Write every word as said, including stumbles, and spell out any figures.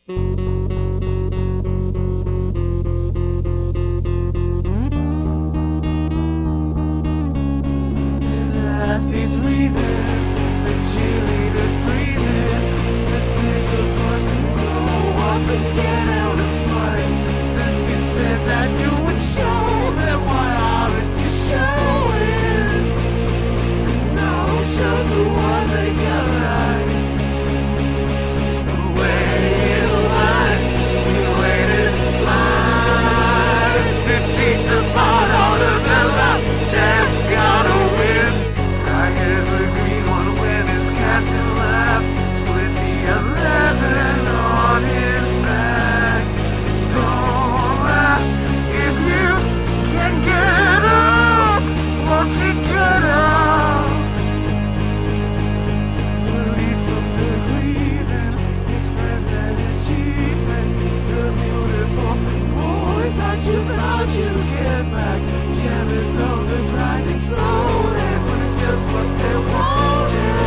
Athletes reason, the cheerleaders breathing, the singles wanting to grow up and get out and fight. Since you said that you would show them, why aren't you showing? There's no shows of what they got right. The waiting lines, we waited lines to cheat the part out of their luck. Jeff's gotta win. I get the green one when his captain left. Split the eleven on his back. Don't laugh if you can get up. Won't you get up? Relief from the grieving, his friends and achievements. The beautiful boys that you thought you'd get back. Jealous of the grind and slow dance when it's just what they wanted.